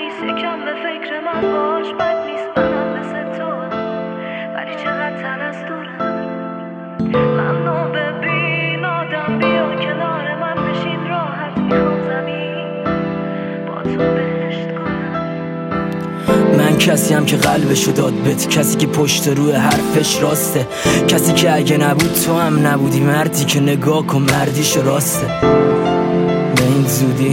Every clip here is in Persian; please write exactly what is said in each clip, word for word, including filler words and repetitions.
نیست، یکم به فکر من باش. بد نیست منم مثل تو، ولی چقدر تر از دورم. من نو ببین آدم، بیا کنار من بشین راحت. میخوام زمین با تو بهشت کنم. من کسیم که قلبشو داد بهت، کسی که پشت روی حرفش راسته، کسی که اگه نبود تو هم نبودی، مردی که نگاه کن مردیش راسته. به این زودی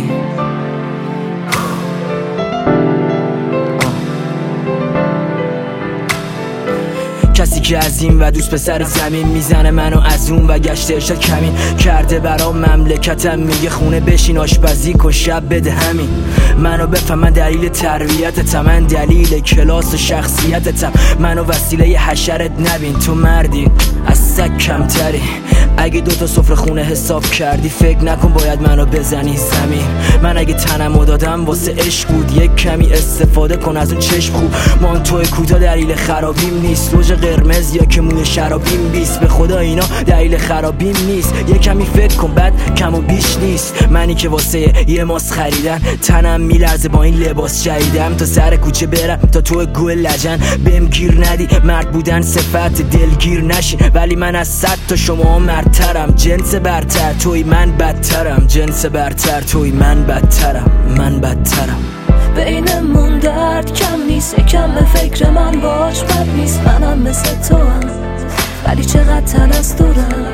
کسی که از این و دوست به سر زمین میزنه منو از اون و گشت ارشاد کمین کرده برام مملکتم. میگه خونه بشین آشپزی کن شب بده همین. منو بفهم من دلیل تربیتتم، من دلیل کلاس و شخصیتتم. منو وسیله حشرت نبین، تو مردی از سگ کمتری. اگه دوتا سفره خونه حساب کردی فکر نکن باید منو بزنی زمین. من اگه تنمو دادم واسه عشق بود، یک کمی استفاده کن از اون چشم خوب. مانتو کوتا دلیل خرابیم نیست، روژ قرمز یا که موی شرابیم بیست. به خدا اینا دلیل خرابیم نیست، یک کمی فکر کن بعد کم و بیش نیست. منی که واسه یه ماس خریدن تنم میلرزه با این لباس جدیدم. تا سر کوچه برم تا تو گل لجن بهم گیر ندی. مرد بودن صفت دلگیر نشی، ولی من از صد تا شما مرترم. جنس برتر توی من بدترم، جنس برتر توی من بدترم، من بدترم. بینمون درد کم نیست، یکم به فکر من باش. بد نیست منم مثل تو هم، ولی چقدر تر از دورم.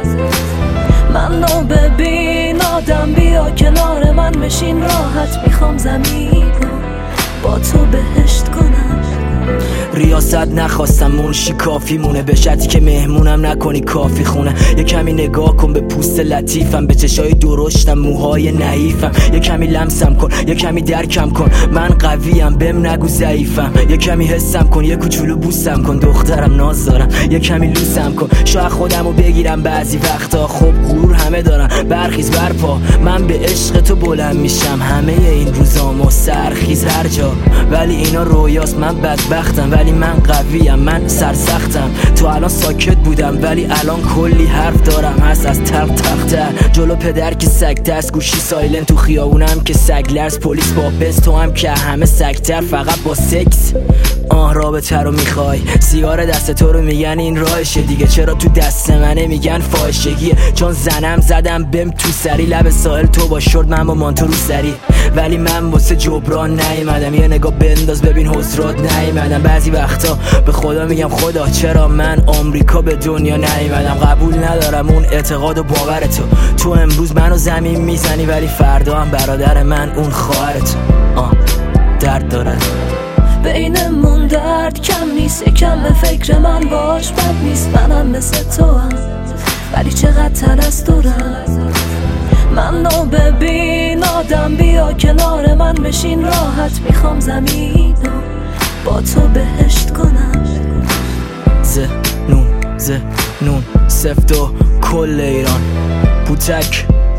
من نو ببین آدم، بیا کنار من بشین راحت. میخوام زمین با تو بهشت کنم. ریاست نخواستم منشی کافی مونه، به شرطی که مهمونم نکنی کافی خونه. یه کمی نگاه کن به پوست لطیفم، به چشای درشتم موهای نحیفم. یه کمی لمسم کن، یه کمی درکم کن، من قویم بهم نگو ضعیفم. یه کمی حسم کن، یه کوچولو بوسم کن، دخترم ناز دارم. یه کمی لوسم کن، شاید خودمو بگیرم بعضی وقتا. خب غرور همه دارن، برخیز برپا، من به عشق تو بلند میشم. همه این روزامو سرخیز هر جا، ولی اینا رویاست. من بدبختم ولی من قویم، من سرسختم. تو الان ساکت بودم ولی الان کلی حرف دارم، هست از تق تختر. جلو پدر که سگ دست گوشی سایلن، تو خیابونم که سگ لرز پلیس با بس. تو هم که همه سگتر فقط با سکس. آه رابطه رو میخوای، سیگار دست تو رو میگن این راهشه دیگه. چرا تو دست منه میگن فاحشگیه، چون زنم زدم بهم تو سری. لب ساحل تو با شورت من با مانتو رو سری، ولی من واسه جبران نیومدم. یه نگاه بنداز ببین حضرات نیومدم. بعضی وقتا به خدا میگم خدا چرا من آمریکا به دنیا نیومدم. قبول ندارم اون اعتقاد و باور تو. تو امروز منو زمین میزنی ولی فردا هم برادر من اون خواهرت. آه درد داره بینمون درد کم نیست، یکم به فکر من باش. بد نیست منم مثل تو هم، ولی چقدر تر از دورم. من نو ببین آدم، بیا کنار من بشین راحت. میخوام زمین با تو بهشت کنم. ز نون ز نون سفت و کل ایران، پوتک